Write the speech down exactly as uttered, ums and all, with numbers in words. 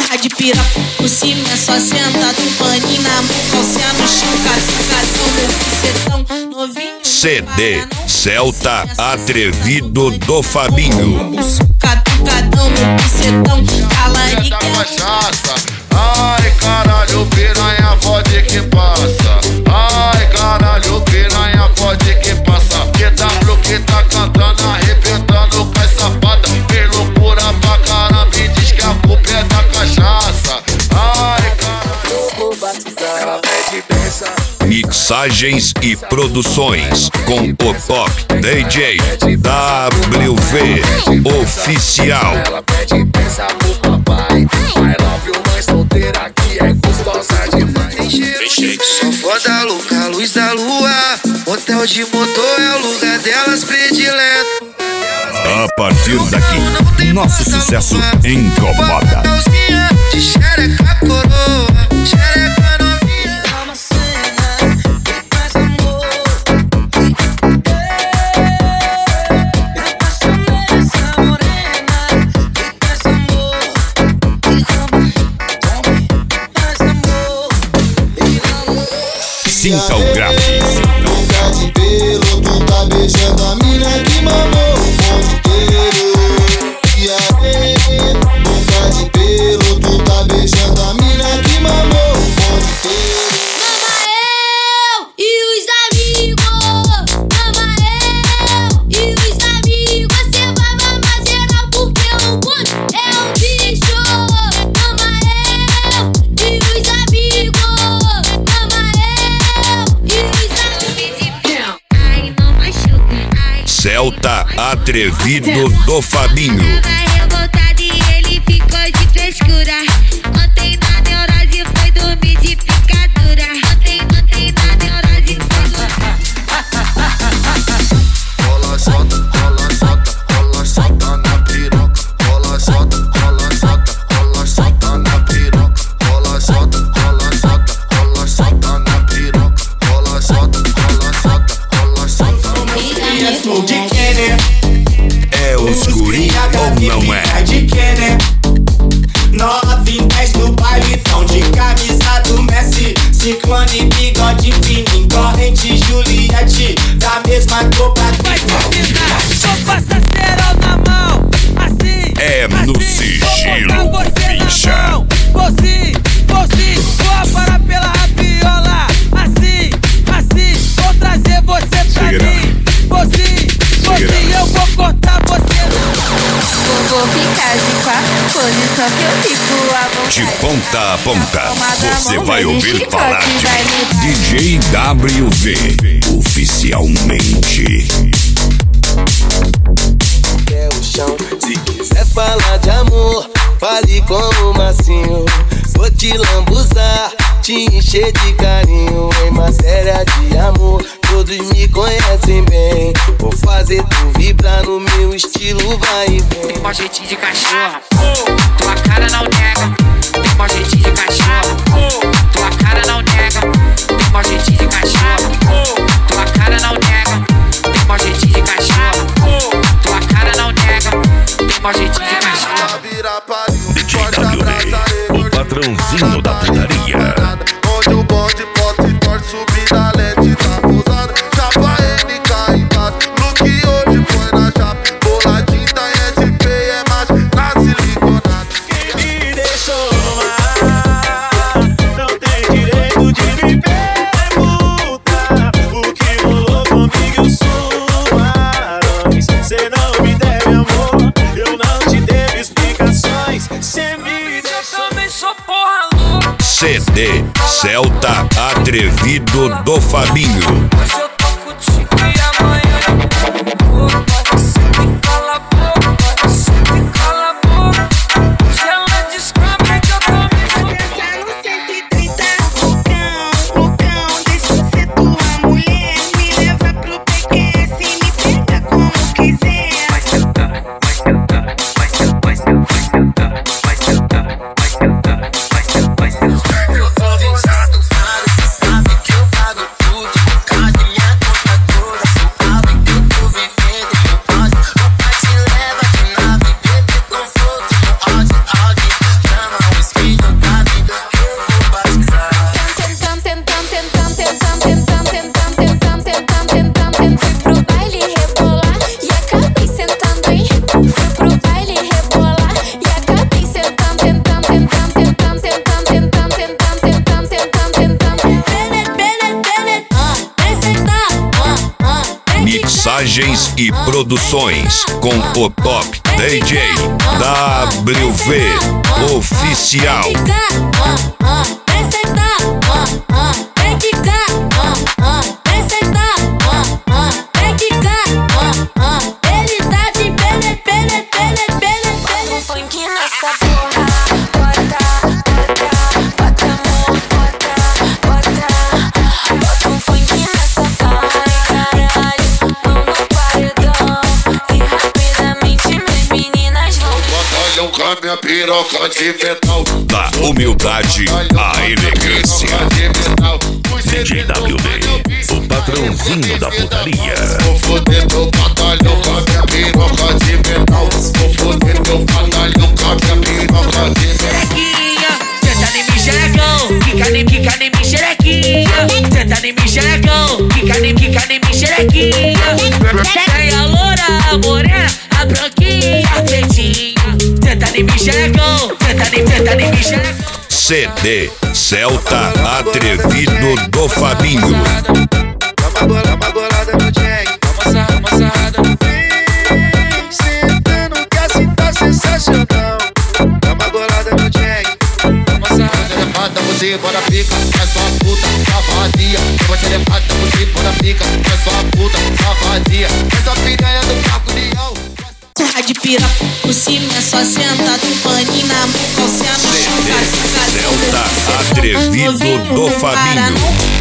Tá de piroca por cima, é só senta do paninho na mão, calcinha no chão, cascadão, bucetão, novinho. C D Celta Atrevido do Fabinho. Catucadão no bucetão, talarica. Ai, caralho, piranha, pode que passa. Ai, caralho, piranha, pode que passa. Q W que tá cantando, arrebentando com essa safada. Fez loucura pra caramba e diz que a culpa é da cachaça. Ai, caralho, vou batizar. Ela pede benção. Mixagens e produções com o Top D J W V Oficial. Ela pede benção pro papai. I love you, mãe solteira que é gostosa demais. Só foda louca, luz da lua. Hotel de motor é o lugar delas predileto. A partir daqui, nosso sucesso incomoda. De xereca coroa, xereca novinha. Sinta o grave. Boca de pelo, tu tá beijando a mina que mamou o mundo inteiro. E aí, boca de pelo, tu tá beijando a mina que mamou o mundo inteiro. Mama eu e os amigos, mama eu e os amigos. Você vai mamar geral porque o mundo é um bicho. Mama eu e os amigos, mama eu e os amigos. Ai, não machuca, ai. Celta Atrevido do Fabinho. Revoltado e ele ficou de frescura. Ontem na neurose foi dormir de picadura. Ontem, ontem na neurose Rola solta, rola solta, rola solta na piroca. Rola solta, rola solta, rola solta na piroca. Rola solta, rola solta, rola solta na piroca. Rola solta, rola solta, rola solta. Sou de Kenner. É oscurinho ou não é? De Kenner. nove e dez no baile, tão de camisa do Messi. Ciclone, bigode fininho, corrente Juliette. Da mesma roupa vai terminar, sou passaceirão na mão. Assim, É no assim, sigilo, vou botar você bicha. na mão. Vou sim, vou sim, vou aparar pela rabiola. Assim, assim, vou trazer você pra Segura. mim. Vou sim, vou sim, eu vou cortar você na Vou, vou ficar de quatro posição que eu fico à vontade. De ponta a ponta, você vai ouvir chicote, falar vai me de D J W V oficialmente. É o chão. Se quiser falar de amor, fale com o Massinho. Vou te lambuzar, te encher de carinho. Em matéria de amor, todos me conhecem bem. Vou fazer tu vibrar no meu estilo, vai e vem. Tem mó jeitinho de cachorra, tua cara não nega. Tem mó jeitinho de cachorra, tua cara não nega. Tem mó jeitinho de cachorra, tua cara não nega. Tem mó jeitinho de cachorra, tua cara não nega. Tem mó jeitinho de cachorra. D J W V, o patrãozinho da putaria. Onde o bonde pode se torce, subir na lente da pousada. Chapa N K embaixo, look hoje foi na chapa. Boladinho da S P é mais na siliconada. Quem me deixou amar não tem direito de me perguntar o que rolou comigo e suas. Cê não me deve amor, eu não te devo explicações. Cê me deixou. também sou porra louca. C D Celta Atrevido do Fabinho. Hoje eu tô contigo e amanhã eu vou. Você me cala a boca, você me cala a boca. Hoje ela descobre que eu também sou Dançar no cento e trinta, loucão, loucão. Deixa eu ser tua mulher. Me leva pro P Q S e me pega como quiser. Vai sentar, vai sentar, vai sentar, vai sentar, vai sentar, vai sentar, vai sentar, vai sentar, vai sentar. Eu tô deixado claro, cê sabe que eu pago tudo. Cadê minha conta toda? Cê sabe que eu tô vivendo. Imagens e produções com o top D J W V Oficial. Ele tá de pele, pele, pele, pele, pele. Funk nessa porra. Bota, bota, bota amor, bota, bota. Bota um funk nessa porra. Ai caralho, mão no paredão. E rapidamente minhas meninas vão. Batalhão com a minha piroca de metal. Da humildade à elegância. D J W V, o patrãozinho da putaria. Vou foder teu batalhão com a minha piroca de metal. Vou foder teu batalhão com a minha piroca de metal. Xerequinha, senta em mim, xerecão. Quica em mim, quica em mim, xerequinha. Senta em mim, xerecão. Quica em mim, quica em mim, xerequinha. Tem a loura, a morena, a branquinha, a pretinha. Senta em mim, xerecão. Senta em mim, senta em mim, xerecão. C D Celta Atrevido do Fabinho. Toma uma bolada no Jack. Moçada, moçada. Vem sentando que assim tá sensacional. Toma bolada no Jack. Moçada. Levanta você, bora pica, é só puta, safadinha. Você levanta você, bora pica, é só puta, safadinha. Essa piranha do carro de leão. Surra de pira por cima, é só sentar com paninho na mão, calcinha no chão, Celta Atrevido do Fabinho.